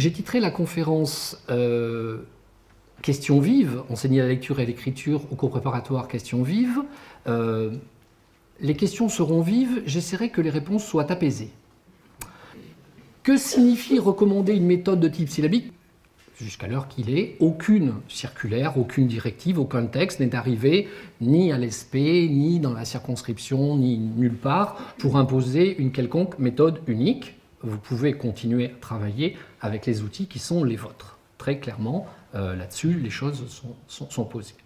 J'ai titré la conférence Questions vives, enseigner la lecture et l'écriture au cours préparatoire Questions vives. Les questions seront vives, j'essaierai que les réponses soient apaisées. Que signifie recommander une méthode de type syllabique ? Jusqu'à l'heure qu'il est, aucune circulaire, aucune directive, aucun texte n'est arrivé ni à l'ESP, ni dans la circonscription, ni nulle part pour imposer une quelconque méthode unique. Vous pouvez continuer à travailler avec les outils qui sont les vôtres. Très clairement, là-dessus, les choses sont posées.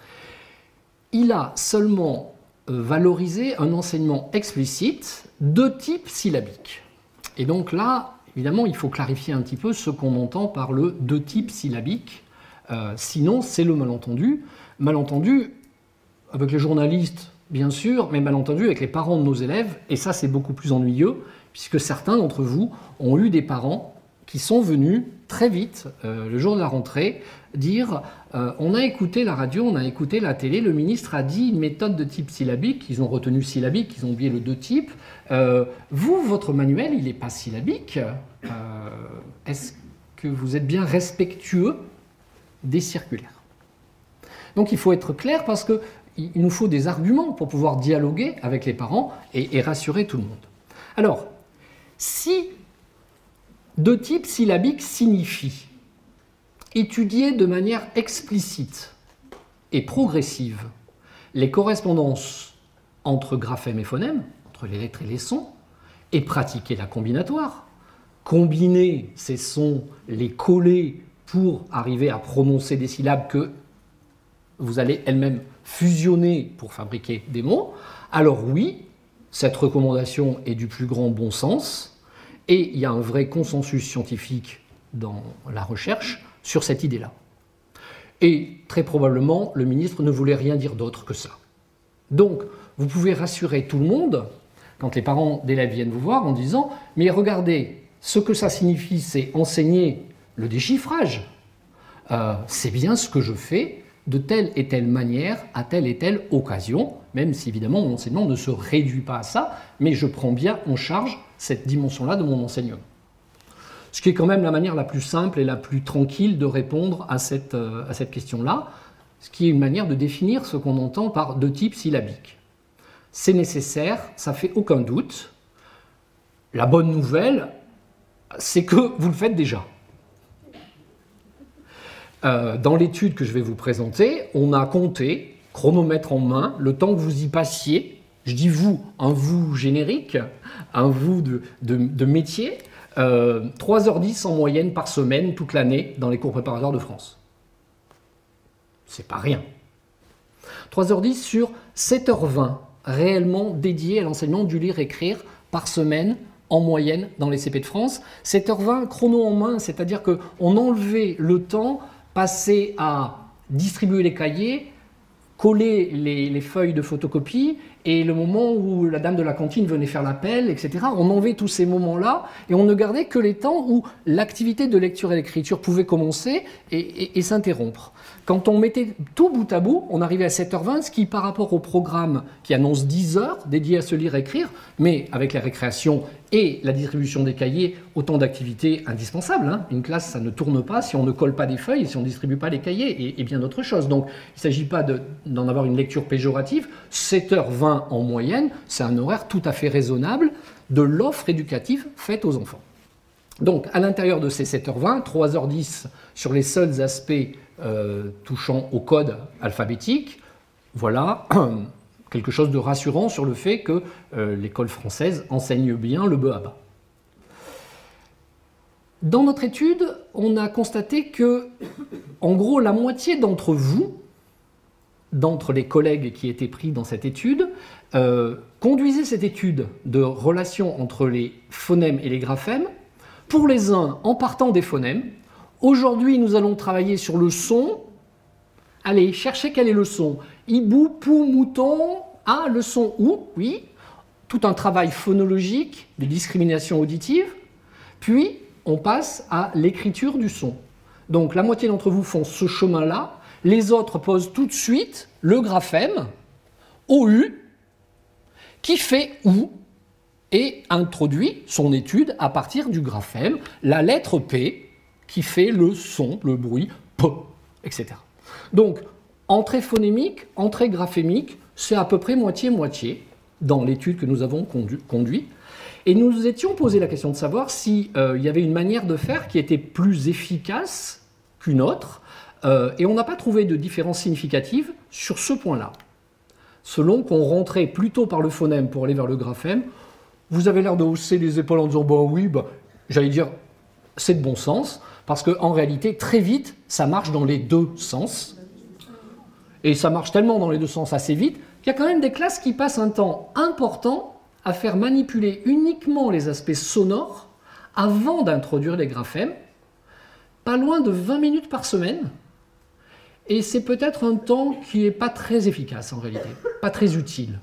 Il a seulement valorisé un enseignement explicite de type syllabique. Et donc là, évidemment, il faut clarifier un petit peu ce qu'on entend par le de type syllabique. Sinon, c'est le malentendu. Malentendu avec les journalistes, bien sûr, mais malentendu avec les parents de nos élèves. Et ça, c'est beaucoup plus ennuyeux, puisque certains d'entre vous ont eu des parents qui sont venus très vite, le jour de la rentrée, dire on a écouté la radio, on a écouté la télé, le ministre a dit une méthode de type syllabique, ils ont retenu syllabique, ils ont oublié le de type. Vous, votre manuel, il n'est pas syllabique. Est-ce que vous êtes bien respectueux des circulaires ? Donc il faut être clair parce qu'il nous faut des arguments pour pouvoir dialoguer avec les parents et rassurer tout le monde. Alors, si de type syllabique signifie étudier de manière explicite et progressive les correspondances entre graphèmes et phonèmes, entre les lettres et les sons, et pratiquer la combinatoire, combiner ces sons, les coller pour arriver à prononcer des syllabes que vous allez elle-même fusionner pour fabriquer des mots, alors oui, cette recommandation est du plus grand bon sens, et il y a un vrai consensus scientifique dans la recherche sur cette idée-là. Et très probablement, le ministre ne voulait rien dire d'autre que ça. Donc, vous pouvez rassurer tout le monde quand les parents d'élèves viennent vous voir en disant « Mais regardez, ce que ça signifie, c'est enseigner le déchiffrage. C'est bien ce que je fais de telle et telle manière, à telle et telle occasion, même si évidemment mon enseignement ne se réduit pas à ça, mais je prends bien en charge cette dimension-là de mon enseignement. » Ce qui est quand même la manière la plus simple et la plus tranquille de répondre à cette question-là, ce qui est une manière de définir ce qu'on entend par de type syllabique. C'est nécessaire, ça fait aucun doute. La bonne nouvelle, c'est que vous le faites déjà. Dans l'étude que je vais vous présenter, on a compté, chronomètre en main, le temps que vous y passiez, je dis vous, un vous générique, un vous de métier, 3h10 en moyenne par semaine toute l'année dans les cours préparatoires de France. C'est pas rien. 3h10 sur 7h20 réellement dédiés à l'enseignement du lire-écrire par semaine en moyenne dans les CP de France. 7h20 chrono en main, c'est-à-dire qu'on enlevait le temps passé à distribuer les cahiers, coller les feuilles de photocopie et le moment où la dame de la cantine venait faire l'appel, etc. On enlevait tous ces moments-là et on ne gardait que les temps où l'activité de lecture et d'écriture pouvait commencer et s'interrompre. Quand on mettait tout bout à bout, on arrivait à 7h20, ce qui par rapport au programme qui annonce 10 heures dédié à se lire-écrire, mais avec la récréation et la distribution des cahiers, autant d'activités indispensables. Une classe, ça ne tourne pas si on ne colle pas des feuilles, si on ne distribue pas les cahiers et bien d'autres choses. Donc il ne s'agit pas d'en avoir une lecture péjorative. 7h20 en moyenne, c'est un horaire tout à fait raisonnable de l'offre éducative faite aux enfants. Donc à l'intérieur de ces 7h20, 3h10 sur les seuls aspects touchant au code alphabétique, voilà quelque chose de rassurant sur le fait que l'école française enseigne bien le b.a.-ba. Dans notre étude, on a constaté que, en gros, la moitié d'entre vous, d'entre les collègues qui étaient pris dans cette étude, conduisaient cette étude de relation entre les phonèmes et les graphèmes, pour les uns en partant des phonèmes. Aujourd'hui, nous allons travailler sur le son. Allez, cherchez quel est le son. Hibou, pou, mouton. Ah, le son ou, oui. Tout un travail phonologique de discrimination auditive. Puis, on passe à l'écriture du son. Donc, la moitié d'entre vous font ce chemin-là. Les autres posent tout de suite le graphème OU qui fait OU et introduit son étude à partir du graphème, la lettre P, qui fait le son, le bruit, P, etc. Donc, entrée phonémique, entrée graphémique, c'est à peu près moitié-moitié dans l'étude que nous avons conduite. Et nous nous étions posé la question de savoir s'il y avait une manière de faire qui était plus efficace qu'une autre, et on n'a pas trouvé de différence significative sur ce point-là. Selon qu'on rentrait plutôt par le phonème pour aller vers le graphème, vous avez l'air de hausser les épaules en disant « oui, j'allais dire, c'est de bon sens », parce qu'en réalité, très vite, ça marche dans les deux sens. Et ça marche tellement dans les deux sens assez vite qu'il y a quand même des classes qui passent un temps important à faire manipuler uniquement les aspects sonores avant d'introduire les graphèmes, pas loin de 20 minutes par semaine. Et c'est peut-être un temps qui n'est pas très efficace en réalité, pas très utile.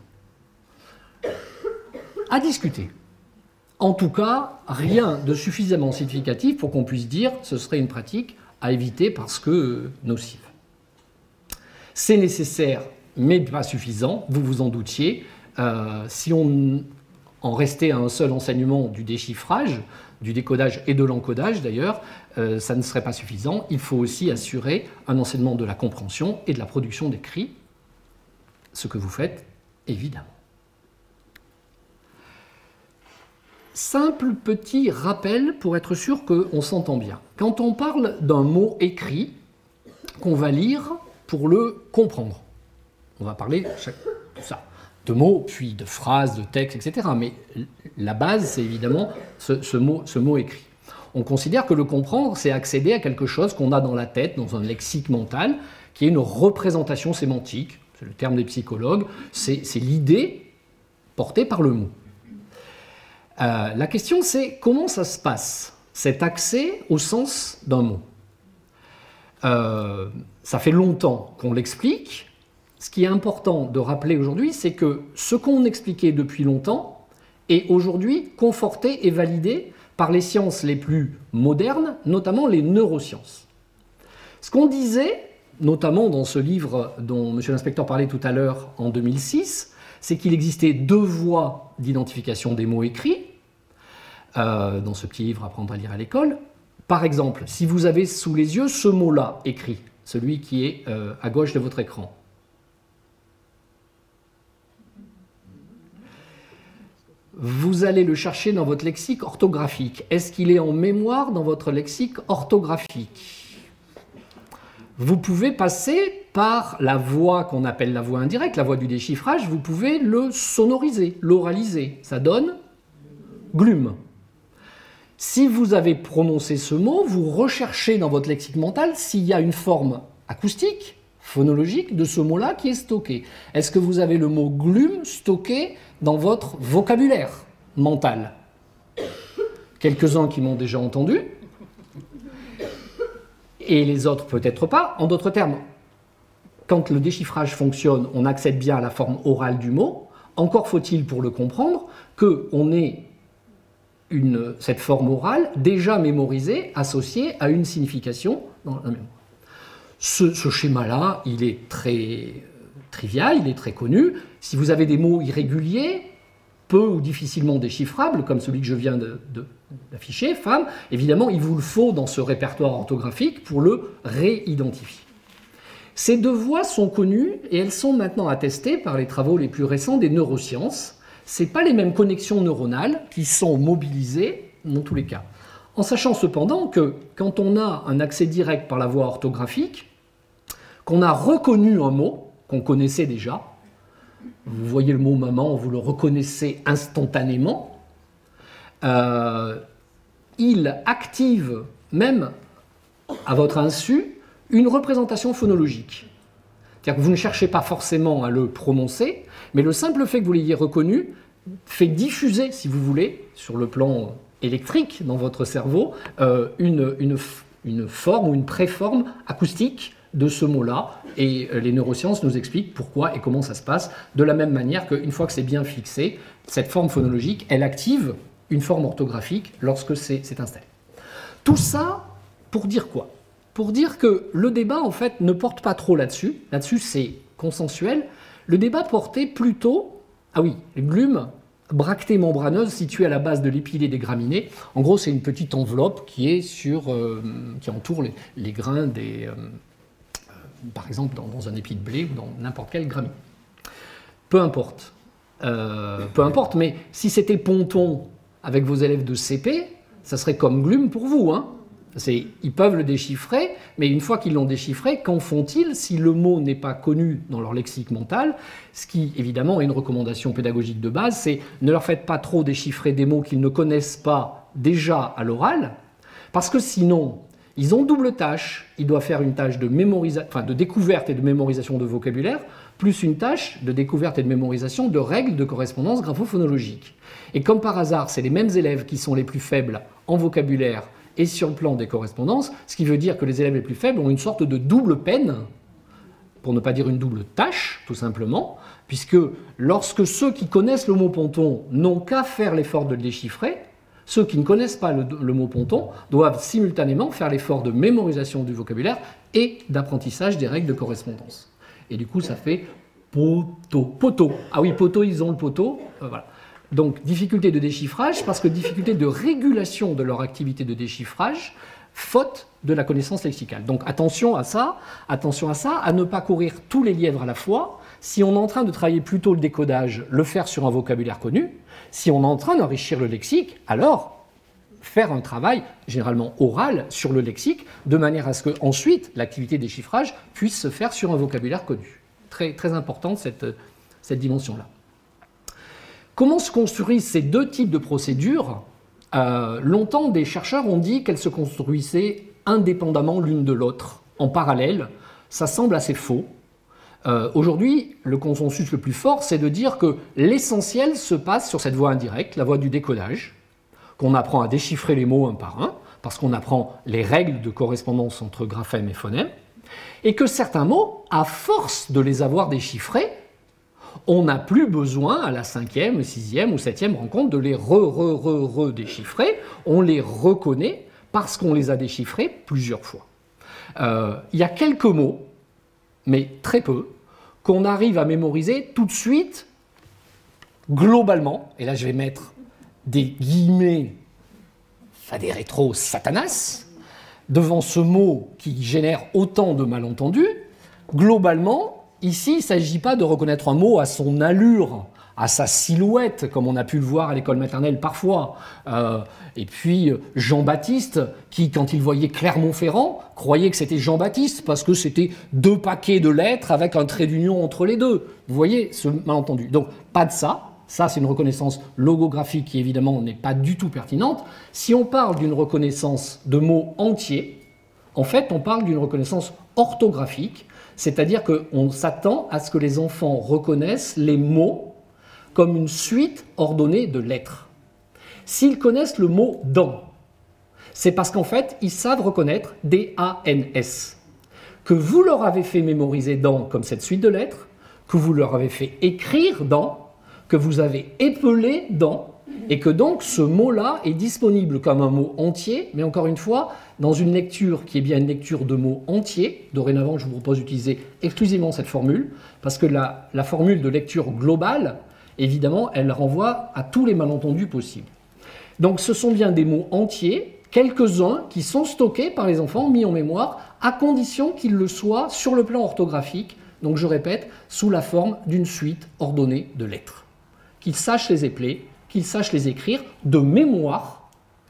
À discuter. En tout cas, rien de suffisamment significatif pour qu'on puisse dire que ce serait une pratique à éviter parce que nocive. C'est nécessaire, mais pas suffisant, vous vous en doutiez. Si on en restait à un seul enseignement du déchiffrage, du décodage et de l'encodage d'ailleurs, ça ne serait pas suffisant. Il faut aussi assurer un enseignement de la compréhension et de la production d'écrits, ce que vous faites évidemment. Simple petit rappel pour être sûr qu'on s'entend bien. Quand on parle d'un mot écrit qu'on va lire pour le comprendre, on va parler de ça, de mots, puis de phrases, de textes, etc. Mais la base, c'est évidemment ce mot écrit. On considère que le comprendre, c'est accéder à quelque chose qu'on a dans la tête, dans un lexique mental, qui est une représentation sémantique. C'est le terme des psychologues. C'est l'idée portée par le mot. La question, c'est comment ça se passe, cet accès au sens d'un mot. Ça fait longtemps qu'on l'explique. Ce qui est important de rappeler aujourd'hui, c'est que ce qu'on expliquait depuis longtemps est aujourd'hui conforté et validé par les sciences les plus modernes, notamment les neurosciences. Ce qu'on disait, notamment dans ce livre dont M. l'inspecteur parlait tout à l'heure en 2006, c'est qu'il existait deux voies d'identification des mots écrits, dans ce petit livre « Apprendre à lire à l'école ». Par exemple, si vous avez sous les yeux ce mot-là écrit, celui qui est à gauche de votre écran, vous allez le chercher dans votre lexique orthographique. Est-ce qu'il est en mémoire dans votre lexique orthographique? Vous pouvez passer par la voie qu'on appelle la voie indirecte, la voie du déchiffrage, vous pouvez le sonoriser, l'oraliser. Ça donne glume. Si vous avez prononcé ce mot, vous recherchez dans votre lexique mental s'il y a une forme acoustique, phonologique de ce mot-là qui est stocké. Est-ce que vous avez le mot glume stocké dans votre vocabulaire mental? Quelques-uns qui m'ont déjà entendu, et les autres peut-être pas. En d'autres termes, quand le déchiffrage fonctionne, on accède bien à la forme orale du mot. Encore faut-il pour le comprendre qu'on ait cette forme orale déjà mémorisée, associée à une signification dans la mémoire. Ce schéma-là, il est très trivial, il est très connu. Si vous avez des mots irréguliers, peu ou difficilement déchiffrables, comme celui que je viens d'afficher, femme, évidemment, il vous le faut dans ce répertoire orthographique pour le réidentifier. Ces deux voies sont connues et elles sont maintenant attestées par les travaux les plus récents des neurosciences. Ce n'est pas les mêmes connexions neuronales qui sont mobilisées dans tous les cas. En sachant cependant que quand on a un accès direct par la voie orthographique, qu'on a reconnu un mot qu'on connaissait déjà, vous voyez le mot maman, vous le reconnaissez instantanément, il active même à votre insu une représentation phonologique. C'est-à-dire que vous ne cherchez pas forcément à le prononcer, mais le simple fait que vous l'ayez reconnu fait diffuser, si vous voulez, sur le plan électrique dans votre cerveau, une forme ou une préforme acoustique de ce mot-là. Et les neurosciences nous expliquent pourquoi et comment ça se passe, de la même manière qu'une fois que c'est bien fixé, cette forme phonologique, elle active une forme orthographique lorsque c'est installé. Tout ça pour dire quoi? Pour dire que le débat, en fait, ne porte pas trop là-dessus. Là-dessus, c'est consensuel. Le débat portait plutôt... Ah oui, glume, bractée membraneuse située à la base de l'épilé des graminées. En gros, c'est une petite enveloppe qui entoure les grains par exemple dans un épi de blé ou dans n'importe quelle graminée. Peu importe. Mais si c'était Ponton avec vos élèves de CP, ça serait comme Glume pour vous. Hein. Ils peuvent le déchiffrer, mais une fois qu'ils l'ont déchiffré, qu'en font-ils si le mot n'est pas connu dans leur lexique mental? Ce qui, évidemment, est une recommandation pédagogique de base, c'est ne leur faites pas trop déchiffrer des mots qu'ils ne connaissent pas déjà à l'oral, parce que sinon, ils ont double tâche. Ils doivent faire une tâche de découverte et de mémorisation de vocabulaire, plus une tâche de découverte et de mémorisation de règles de correspondance graphophonologique. Et comme par hasard, c'est les mêmes élèves qui sont les plus faibles en vocabulaire et sur le plan des correspondances, ce qui veut dire que les élèves les plus faibles ont une sorte de double peine, pour ne pas dire une double tâche, tout simplement, puisque lorsque ceux qui connaissent le mot ponton n'ont qu'à faire l'effort de le déchiffrer, ceux qui ne connaissent pas le mot ponton doivent simultanément faire l'effort de mémorisation du vocabulaire et d'apprentissage des règles de correspondance. Et du coup, ça fait poteau. Ah oui, poteau, ils ont le poteau. Voilà. Donc, difficulté de déchiffrage, parce que difficulté de régulation de leur activité de déchiffrage, faute de la connaissance lexicale. Donc, attention à ça, à ne pas courir tous les lièvres à la fois. Si on est en train de travailler plutôt le décodage, le faire sur un vocabulaire connu. Si on est en train d'enrichir le lexique, alors faire un travail, généralement oral, sur le lexique, de manière à ce qu'ensuite, l'activité de déchiffrage puisse se faire sur un vocabulaire connu. Très, très importante cette dimension-là. Comment se construisent ces deux types de procédures? Longtemps, des chercheurs ont dit qu'elles se construisaient indépendamment l'une de l'autre, en parallèle. Ça semble assez faux. Aujourd'hui, le consensus le plus fort, c'est de dire que l'essentiel se passe sur cette voie indirecte, la voie du décodage, qu'on apprend à déchiffrer les mots un par un, parce qu'on apprend les règles de correspondance entre graphèmes et phonèmes, et que certains mots, à force de les avoir déchiffrés, on n'a plus besoin, à la 5e, 6e ou 7e rencontre, de les redéchiffrer. On les reconnaît parce qu'on les a déchiffrés plusieurs fois. Il y a quelques mots, mais très peu, qu'on arrive à mémoriser tout de suite, globalement, et là je vais mettre des guillemets, enfin des rétros satanas, devant ce mot qui génère autant de malentendus. Globalement, ici, il ne s'agit pas de reconnaître un mot à son allure, à sa silhouette, comme on a pu le voir à l'école maternelle parfois. Et puis Jean-Baptiste, qui, quand il voyait Clermont-Ferrand, croyait que c'était Jean-Baptiste, parce que c'était 2 paquets de lettres avec un trait d'union entre les deux. Vous voyez ce malentendu. Donc, pas de ça. Ça, c'est une reconnaissance logographique qui, évidemment, n'est pas du tout pertinente. Si on parle d'une reconnaissance de mots entiers, en fait, on parle d'une reconnaissance orthographique, c'est-à-dire qu'on s'attend à ce que les enfants reconnaissent les mots comme une suite ordonnée de lettres. S'ils connaissent le mot « dans », c'est parce qu'en fait, ils savent reconnaître D-A-N-S. Que vous leur avez fait mémoriser « dans » comme cette suite de lettres, que vous leur avez fait écrire « dans », que vous avez épelé « dans », et que donc ce mot-là est disponible comme un mot entier, mais encore une fois, dans une lecture qui est bien une lecture de mots entiers. Dorénavant, je vous propose d'utiliser exclusivement cette formule, parce que la formule de lecture globale, évidemment, elle renvoie à tous les malentendus possibles. Donc ce sont bien des mots entiers, quelques-uns qui sont stockés par les enfants, mis en mémoire, à condition qu'ils le soient sur le plan orthographique, donc je répète, sous la forme d'une suite ordonnée de lettres. Qu'ils sachent les épeler, qu'ils sachent les écrire de mémoire,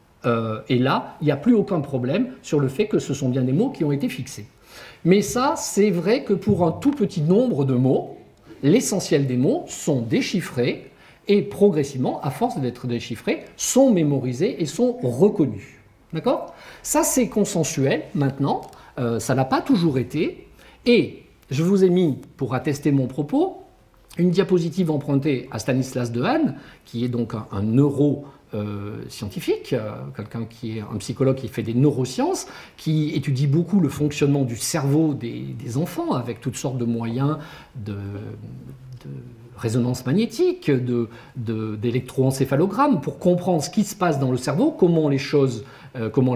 et là, il n'y a plus aucun problème sur le fait que ce sont bien des mots qui ont été fixés. Mais ça, c'est vrai que pour un tout petit nombre de mots, l'essentiel des mots sont déchiffrés et progressivement, à force d'être déchiffrés, sont mémorisés et sont reconnus. D'accord ? Ça, c'est consensuel maintenant, ça n'a pas toujours été, et je vous ai mis, pour attester mon propos, une diapositive empruntée à Stanislas Dehaene, qui est donc un neuroscientifique, quelqu'un qui est un psychologue qui fait des neurosciences, qui étudie beaucoup le fonctionnement du cerveau des enfants avec toutes sortes de moyens de résonance magnétique, d'électroencéphalogramme pour comprendre ce qui se passe dans le cerveau, comment les choses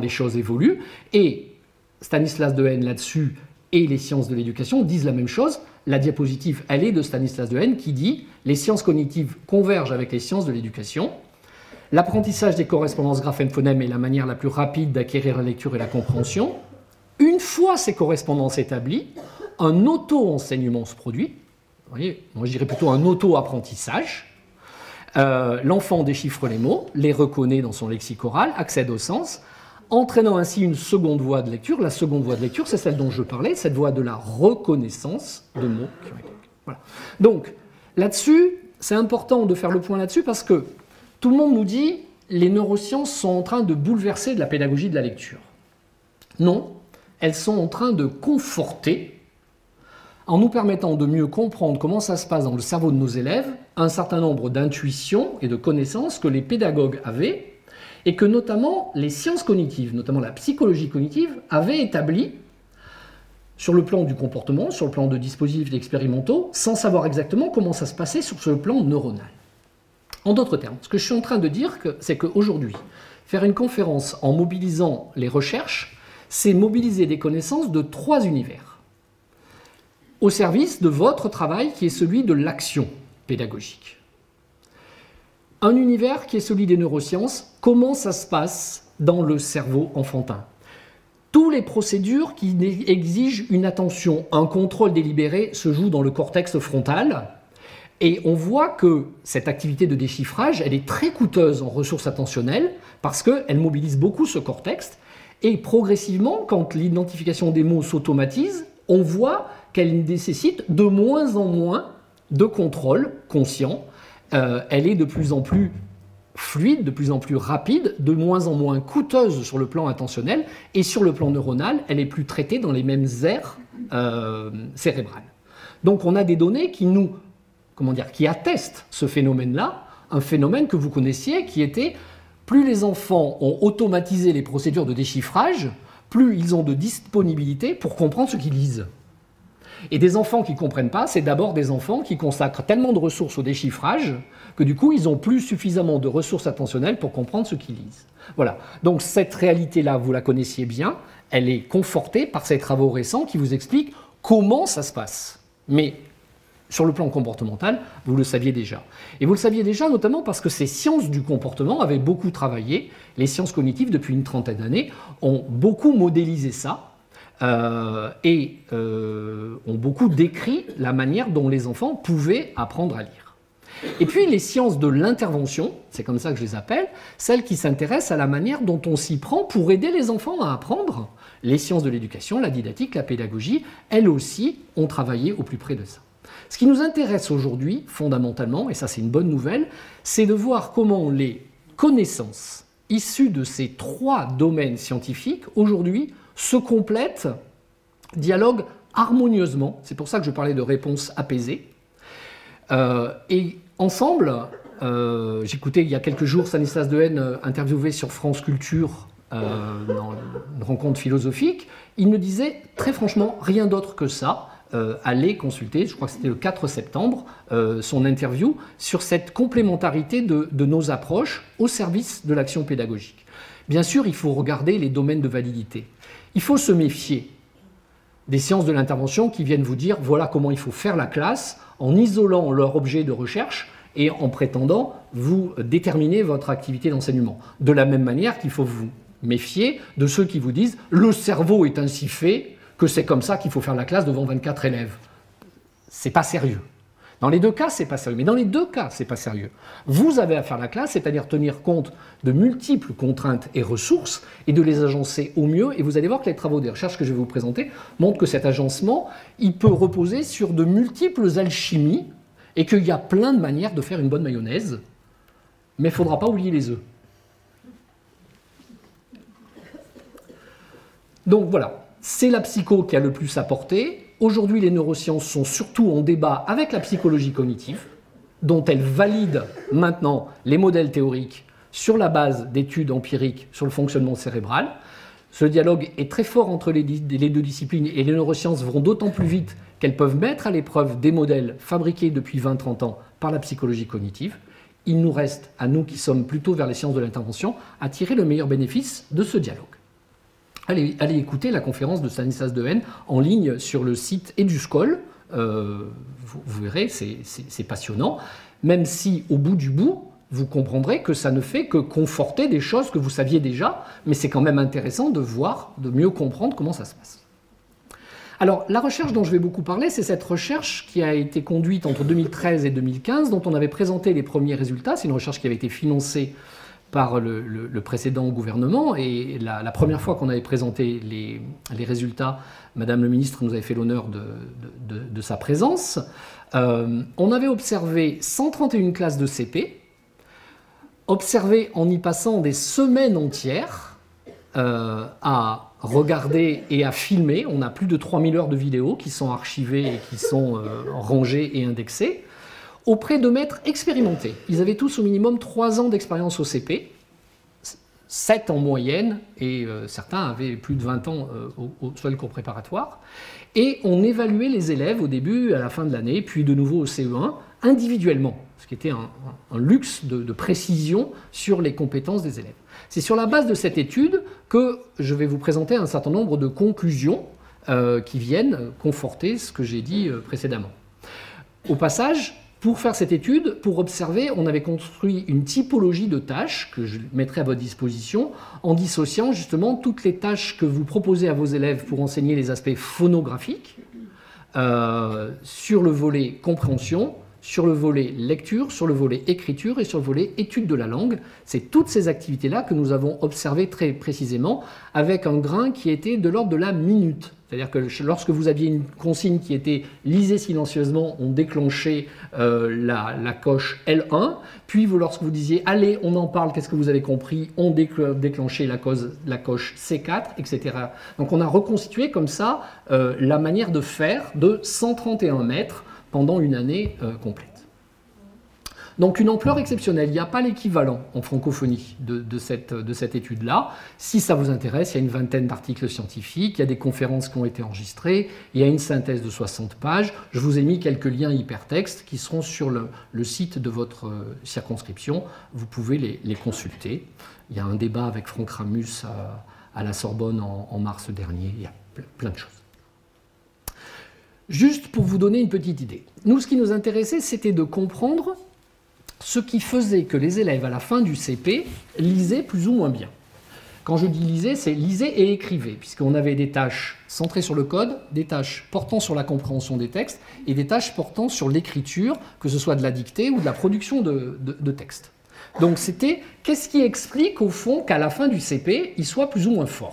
évoluent. Et Stanislas Dehaene là-dessus et les sciences de l'éducation disent la même chose. la diapositive, elle est de Stanislas Dehaene qui dit « Les sciences cognitives convergent avec les sciences de l'éducation. L'apprentissage des correspondances graphèmes-phonèmes est la manière la plus rapide d'acquérir la lecture et la compréhension. Une fois ces correspondances établies, un auto-enseignement se produit. » Vous voyez, moi je dirais plutôt un auto-apprentissage. L'enfant déchiffre les mots, les reconnaît dans son lexique oral, accède au sens, entraînant ainsi une seconde voie de lecture. La seconde voie de lecture, c'est celle dont je parlais, cette voie de la reconnaissance de mots qui ont été écrits. Voilà. Donc, là-dessus, c'est important de faire le point là-dessus parce que tout le monde nous dit les neurosciences sont en train de bouleverser de la pédagogie de la lecture. Non, elles sont en train de conforter, en nous permettant de mieux comprendre comment ça se passe dans le cerveau de nos élèves, un certain nombre d'intuitions et de connaissances que les pédagogues avaient et que notamment les sciences cognitives, notamment la psychologie cognitive, avaient établi sur le plan du comportement, sur le plan de dispositifs expérimentaux, sans savoir exactement comment ça se passait sur ce plan neuronal. En d'autres termes, ce que je suis en train de dire, c'est qu'aujourd'hui, faire une conférence en mobilisant les recherches, c'est mobiliser des connaissances de 3 univers, au service de votre travail qui est celui de l'action pédagogique. Un univers qui est celui des neurosciences, comment ça se passe dans le cerveau enfantin. Toutes les procédures qui exigent une attention, un contrôle délibéré se jouent dans le cortex frontal. Et on voit que cette activité de déchiffrage, elle est très coûteuse en ressources attentionnelles parce qu'elle mobilise beaucoup ce cortex. Et progressivement, quand l'identification des mots s'automatise, on voit qu'elle nécessite de moins en moins de contrôle conscient. Elle est de plus en plus fluide, de plus en plus rapide, de moins en moins coûteuse sur le plan attentionnel, et sur le plan neuronal, elle est plus traitée dans les mêmes aires cérébrales. Donc on a des données qui attestent ce phénomène-là, un phénomène que vous connaissiez, qui était plus les enfants ont automatisé les procédures de déchiffrage, plus ils ont de disponibilité pour comprendre ce qu'ils lisent. Et des enfants qui ne comprennent pas, c'est d'abord des enfants qui consacrent tellement de ressources au déchiffrage que du coup, ils n'ont plus suffisamment de ressources attentionnelles pour comprendre ce qu'ils lisent. Voilà. Donc cette réalité-là, vous la connaissiez bien, elle est confortée par ces travaux récents qui vous expliquent comment ça se passe. Mais sur le plan comportemental, vous le saviez déjà. Et vous le saviez déjà notamment parce que ces sciences du comportement avaient beaucoup travaillé. Les sciences cognitives, depuis une trentaine d'années, ont beaucoup modélisé ça. Ont beaucoup décrit la manière dont les enfants pouvaient apprendre à lire. Et puis les sciences de l'intervention, c'est comme ça que je les appelle, celles qui s'intéressent à la manière dont on s'y prend pour aider les enfants à apprendre. Les sciences de l'éducation, la didactique, la pédagogie, elles aussi ont travaillé au plus près de ça. Ce qui nous intéresse aujourd'hui, fondamentalement, et ça c'est une bonne nouvelle, c'est de voir comment les connaissances issues de ces 3 domaines scientifiques, aujourd'hui, se complètent, dialoguent harmonieusement. C'est pour ça que je parlais de réponses apaisées. Et ensemble, j'écoutais il y a quelques jours Stanislas Dehaene interviewé sur France Culture dans une rencontre philosophique. Il me disait très franchement rien d'autre que ça. Allez consulter, je crois que c'était le 4 septembre, son interview sur cette complémentarité de nos approches au service de l'action pédagogique. Bien sûr, il faut regarder les domaines de validité. Il faut se méfier des sciences de l'intervention qui viennent vous dire voilà comment il faut faire la classe en isolant leur objet de recherche et en prétendant vous déterminer votre activité d'enseignement. De la même manière qu'il faut vous méfier de ceux qui vous disent le cerveau est ainsi fait que c'est comme ça qu'il faut faire la classe devant 24 élèves. C'est pas sérieux. Dans les 2 cas, c'est pas sérieux. Mais dans les 2 cas, c'est pas sérieux. Vous avez à faire la classe, c'est-à-dire tenir compte de multiples contraintes et ressources et de les agencer au mieux. Et vous allez voir que les travaux des recherches que je vais vous présenter montrent que cet agencement, il peut reposer sur de multiples alchimies et qu'il y a plein de manières de faire une bonne mayonnaise. Mais il ne faudra pas oublier les œufs. Donc voilà, c'est la psycho qui a le plus apporté. Aujourd'hui, les neurosciences sont surtout en débat avec la psychologie cognitive, dont elle valide maintenant les modèles théoriques sur la base d'études empiriques sur le fonctionnement cérébral. Ce dialogue est très fort entre les 2 disciplines et les neurosciences vont d'autant plus vite qu'elles peuvent mettre à l'épreuve des modèles fabriqués depuis 20-30 ans par la psychologie cognitive. Il nous reste, à nous qui sommes plutôt vers les sciences de l'intervention, à tirer le meilleur bénéfice de ce dialogue. Allez écouter la conférence de Stanislas Dehaene en ligne sur le site EduSchool vous verrez, c'est passionnant, même si au bout du bout, vous comprendrez que ça ne fait que conforter des choses que vous saviez déjà, mais c'est quand même intéressant de voir, de mieux comprendre comment ça se passe. Alors, la recherche dont je vais beaucoup parler, c'est cette recherche qui a été conduite entre 2013 et 2015, dont on avait présenté les premiers résultats. C'est une recherche qui avait été financée par le précédent gouvernement, et la première fois qu'on avait présenté les résultats, Madame le ministre nous avait fait l'honneur de sa présence. On avait observé 131 classes de CP, observé en y passant des semaines entières à regarder et à filmer. On a plus de 3000 heures de vidéos qui sont archivées et qui sont rangées et indexées, auprès de maîtres expérimentés. Ils avaient tous au minimum 3 ans d'expérience au CP, 7 en moyenne, et certains avaient plus de 20 ans au seul cours préparatoire. Et on évaluait les élèves au début, à la fin de l'année, puis de nouveau au CE1, individuellement, ce qui était un luxe de précision sur les compétences des élèves. C'est sur la base de cette étude que je vais vous présenter un certain nombre de conclusions qui viennent conforter ce que j'ai dit précédemment. Au passage, pour faire cette étude, pour observer, on avait construit une typologie de tâches que je mettrai à votre disposition en dissociant justement toutes les tâches que vous proposez à vos élèves pour enseigner les aspects phonographiques sur le volet compréhension, sur le volet lecture, sur le volet écriture et sur le volet étude de la langue. C'est toutes ces activités-là que nous avons observées très précisément avec un grain qui était de l'ordre de la minute. C'est-à-dire que lorsque vous aviez une consigne qui était « lisez silencieusement », on déclenchait la coche L1, puis lorsque vous disiez « allez, on en parle, qu'est-ce que vous avez compris ?», on déclenchait la coche C4, etc. Donc on a reconstitué comme ça la manière de faire de 131 maîtres pendant une année complète. Donc une ampleur exceptionnelle, il n'y a pas l'équivalent en francophonie de cette étude-là. Si ça vous intéresse, il y a une vingtaine d'articles scientifiques, il y a des conférences qui ont été enregistrées, il y a une synthèse de 60 pages. Je vous ai mis quelques liens hypertextes qui seront sur le site de votre circonscription. Vous pouvez les consulter. Il y a un débat avec Franck Ramus à la Sorbonne en mars dernier. Il y a plein de choses. Juste pour vous donner une petite idée. Nous, ce qui nous intéressait, c'était de comprendre ce qui faisait que les élèves, à la fin du CP, lisaient plus ou moins bien. Quand je dis lisez, c'est lisez et écrivez, puisqu'on avait des tâches centrées sur le code, des tâches portant sur la compréhension des textes, et des tâches portant sur l'écriture, que ce soit de la dictée ou de la production de textes. Donc c'était, qu'est-ce qui explique au fond qu'à la fin du CP, ils soient plus ou moins forts ?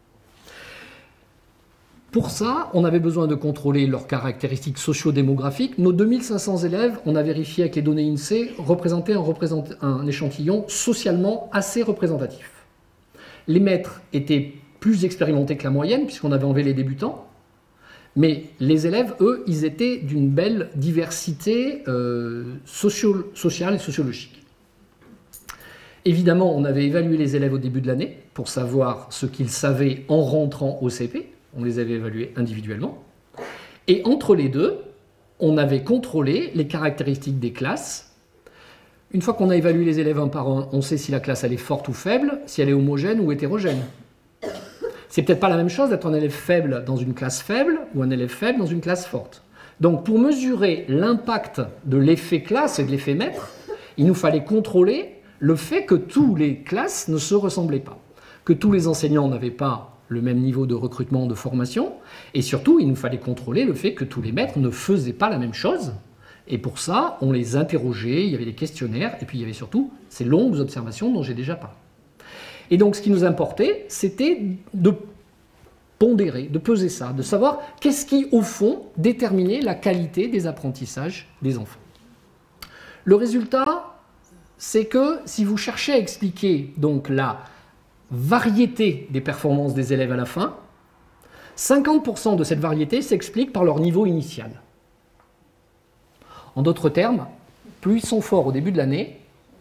Pour ça, on avait besoin de contrôler leurs caractéristiques socio-démographiques. Nos 2500 élèves, on a vérifié avec les données INSEE, représentaient un échantillon socialement assez représentatif. Les maîtres étaient plus expérimentés que la moyenne, puisqu'on avait enlevé les débutants, mais les élèves, eux, ils étaient d'une belle diversité sociale et sociologique. Évidemment, on avait évalué les élèves au début de l'année pour savoir ce qu'ils savaient en rentrant au CP. On les avait évalués individuellement. Et entre les deux, on avait contrôlé les caractéristiques des classes. Une fois qu'on a évalué les élèves un par un, on sait si la classe elle est forte ou faible, si elle est homogène ou hétérogène. C'est peut-être pas la même chose d'être un élève faible dans une classe faible ou un élève faible dans une classe forte. Donc pour mesurer l'impact de l'effet classe et de l'effet maître, il nous fallait contrôler le fait que toutes les classes ne se ressemblaient pas, que tous les enseignants n'avaient pas le même niveau de recrutement, de formation, et surtout, il nous fallait contrôler le fait que tous les maîtres ne faisaient pas la même chose, et pour ça, on les interrogeait, il y avait des questionnaires, et puis il y avait surtout ces longues observations dont j'ai déjà parlé. Et donc, ce qui nous importait, c'était de pondérer, de peser ça, de savoir qu'est-ce qui, au fond, déterminait la qualité des apprentissages des enfants. Le résultat, c'est que si vous cherchez à expliquer donc la variété des performances des élèves à la fin, 50% de cette variété s'explique par leur niveau initial. En d'autres termes, plus ils sont forts au début de l'année,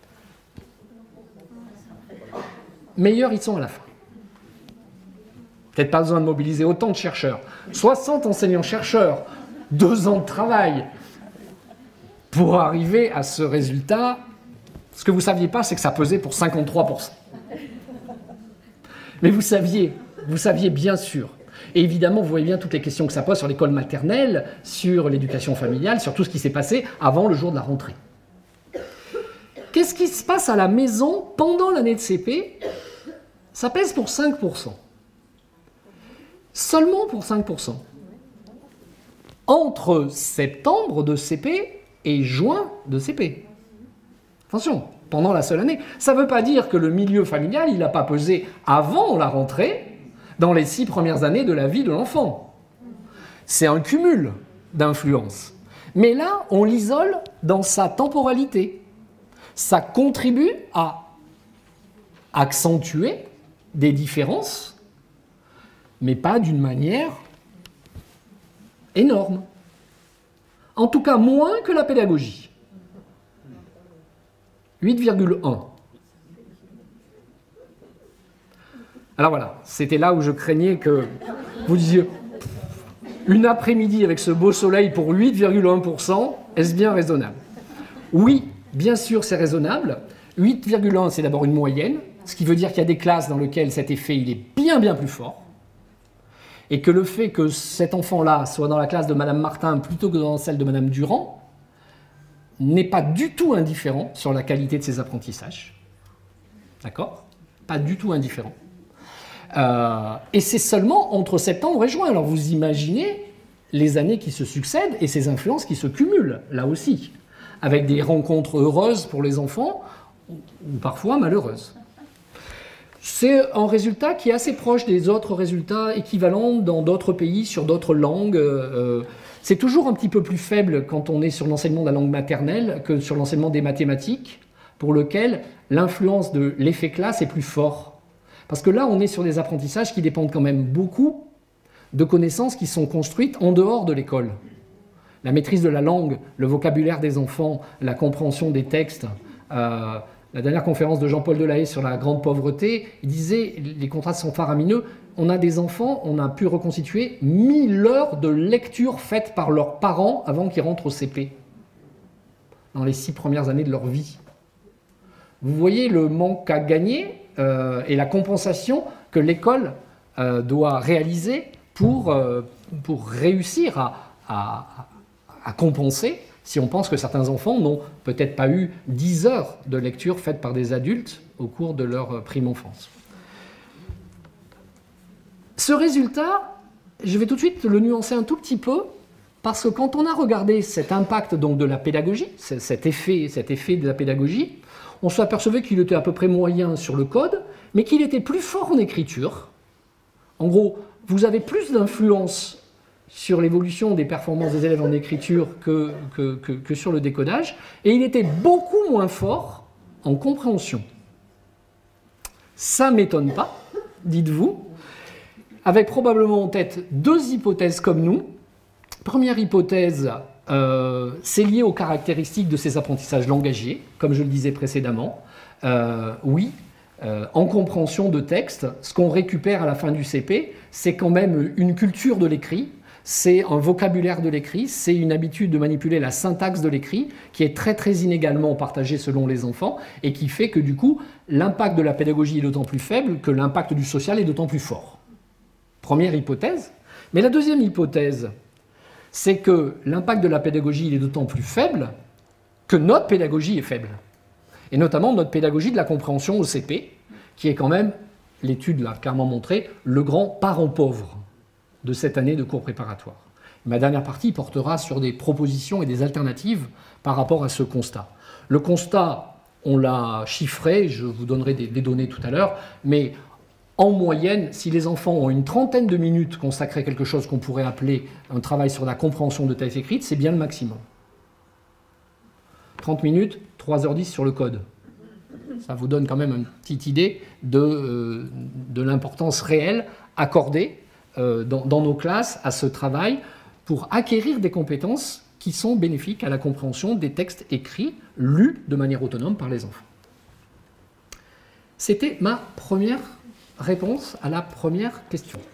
meilleurs ils sont à la fin. Peut-être pas besoin de mobiliser autant de chercheurs. 60 enseignants-chercheurs, 2 ans de travail pour arriver à ce résultat. Ce que vous ne saviez pas, c'est que ça pesait pour 53%. Mais vous saviez bien sûr Et évidemment, vous voyez bien toutes les questions que ça pose sur l'école maternelle, sur l'éducation familiale, sur tout ce qui s'est passé avant le jour de la rentrée. Qu'est-ce qui se passe à la maison pendant l'année de CP? Ça pèse pour 5%. Seulement pour 5%. Entre septembre de CP et juin de CP. Attention, pendant la seule année. Ça ne veut pas dire que le milieu familial, il n'a pas pesé avant la rentrée, dans les 6 premières années de la vie de l'enfant. C'est un cumul d'influences. Mais là, on l'isole dans sa temporalité. Ça contribue à accentuer des différences, mais pas d'une manière énorme. En tout cas, moins que la pédagogie. 8,1. Alors voilà, c'était là où je craignais que vous disiez une après-midi avec ce beau soleil pour 8,1%, est-ce bien raisonnable? Oui, bien sûr, c'est raisonnable. 8,1, c'est d'abord une moyenne, ce qui veut dire qu'il y a des classes dans lesquelles cet effet il est bien plus fort, et que le fait que cet enfant-là soit dans la classe de Madame Martin plutôt que dans celle de Madame Durand n'est pas du tout indifférent sur la qualité de ses apprentissages. D'accord? Pas du tout indifférent. Et c'est seulement entre septembre et juin. Alors vous imaginez les années qui se succèdent et ces influences qui se cumulent, là aussi, avec des rencontres heureuses pour les enfants, ou parfois malheureuses. C'est un résultat qui est assez proche des autres résultats équivalents dans d'autres pays, sur d'autres langues. C'est toujours un petit peu plus faible quand on est sur l'enseignement de la langue maternelle que sur l'enseignement des mathématiques, pour lequel l'influence de l'effet classe est plus fort. Parce que là, on est sur des apprentissages qui dépendent quand même beaucoup de connaissances qui sont construites en dehors de l'école. La maîtrise de la langue, le vocabulaire des enfants, la compréhension des textes. La dernière conférence de Jean-Paul Delahaye sur la grande pauvreté, il disait les contrastes sont faramineux. On a des enfants, on a pu reconstituer 1000 heures de lecture faites par leurs parents avant qu'ils rentrent au CP, dans les 6 premières années de leur vie. Vous voyez le manque à gagner et la compensation que l'école doit réaliser pour réussir à compenser si on pense que certains enfants n'ont peut-être pas eu 10 heures de lecture faites par des adultes au cours de leur prime enfance. Ce résultat, je vais tout de suite le nuancer un tout petit peu, parce que quand on a regardé cet impact donc, de la pédagogie, cet effet de la pédagogie, on s'apercevait qu'il était à peu près moyen sur le code, mais qu'il était plus fort en écriture. En gros, vous avez plus d'influence sur l'évolution des performances des élèves en écriture que sur le décodage, et il était beaucoup moins fort en compréhension. Ça ne m'étonne pas, dites-vous, avec probablement en tête 2 hypothèses comme nous. Première hypothèse, c'est lié aux caractéristiques de ces apprentissages langagiers, comme je le disais précédemment. Oui, en compréhension de texte, ce qu'on récupère à la fin du CP, c'est quand même une culture de l'écrit, c'est un vocabulaire de l'écrit, c'est une habitude de manipuler la syntaxe de l'écrit qui est très très inégalement partagée selon les enfants et qui fait que du coup, l'impact de la pédagogie est d'autant plus faible que l'impact du social est d'autant plus fort. Première hypothèse. Mais la deuxième hypothèse, c'est que l'impact de la pédagogie il est d'autant plus faible que notre pédagogie est faible. Et notamment notre pédagogie de la compréhension au CP, qui est quand même, l'étude l'a clairement montré, le grand parent pauvre de cette année de cours préparatoire. Ma dernière partie portera sur des propositions et des alternatives par rapport à ce constat. Le constat, on l'a chiffré, je vous donnerai des données tout à l'heure, mais en moyenne, si les enfants ont une trentaine de minutes consacrées à quelque chose qu'on pourrait appeler un travail sur la compréhension de texte écrite, c'est bien le maximum. 30 minutes, 3h10 sur le code. Ça vous donne quand même une petite idée de l'importance réelle accordée dans nos classes à ce travail pour acquérir des compétences qui sont bénéfiques à la compréhension des textes écrits, lus de manière autonome par les enfants. C'était ma première réponse à la première question.